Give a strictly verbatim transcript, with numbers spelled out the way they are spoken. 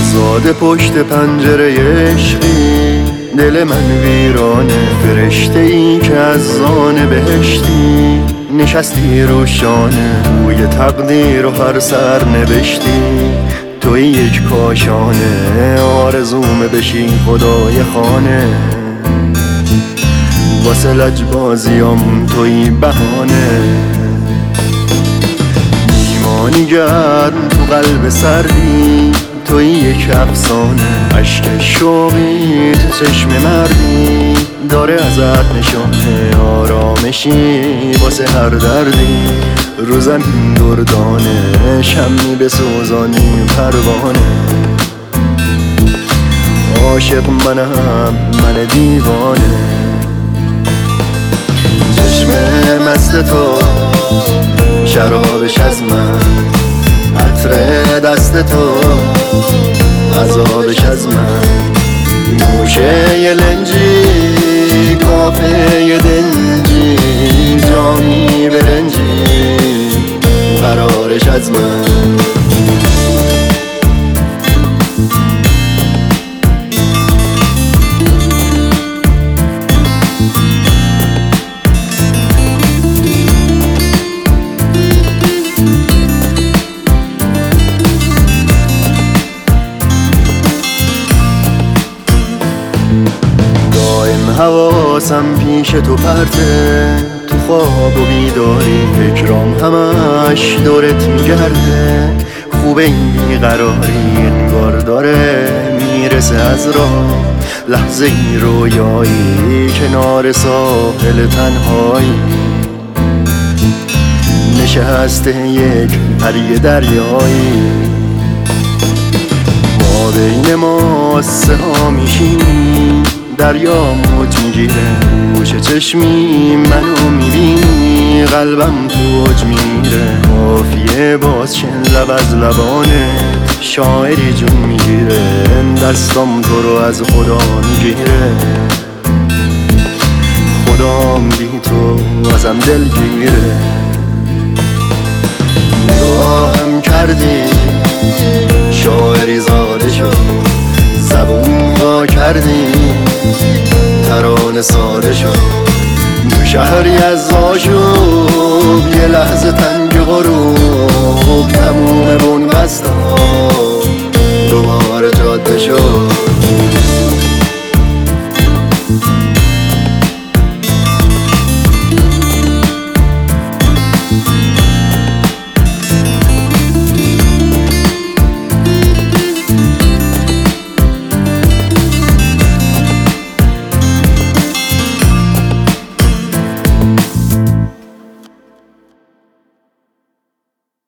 زاده پشت پنجره عشقی، دل من ویرانه. فرشته ای که از زان بهشتی، نشستی روشانه. روی تقدیر و هر سر نوشتی، توی یک کاشانه. آرزومه بشی خدای خانه، واسه لجبازیام توی بهانه. میمانی گرم تو قلب سردی، توی یک افسانه. عشق شوقی تو چشم مردی، داره ازت نشانه. آرامشی واسه هر دردی، رو زمین دردانه. شمی به سوزانی پروانه. عاشق منم من دیوانه. چشم مست تو شرابش از من، عطر دست تو عذابش از من. نوشه ی لنجی کافه ی دنجی، جامی برنجی قرارش از من. حواسم پیش تو پرته، تو خواب و بیداری. فکرام همش دورت میگرده، خوب این بیقراری. انگار داره میرسه از راه لحظه ای رویایی، کنار ساحل تنهایی. نشسته یک پری دریایی، ما بین ما سه ها میشیم. دریا موج میگیره، گوش چشمی منو میبینی. قلبم تو اوج میره، کافیه باز چند لب از لبانه. شاعری جون میگیره، دستام تو رو از خدا میگیره. خدام بی تو ازم دلگیره. نگاهم کردی شاعری زاده شد، زبون وا کردی ترانه ساده شد. تو شهری از آشوب یه لحظه تن